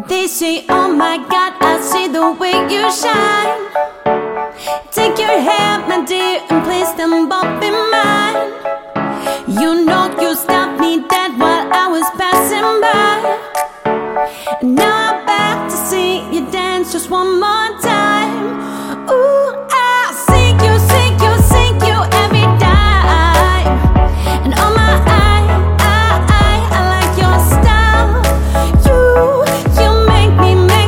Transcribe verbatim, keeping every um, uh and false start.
They say, oh my God, I see the way you shine. Take your hand, my dear, and place them both in mine. You know you stand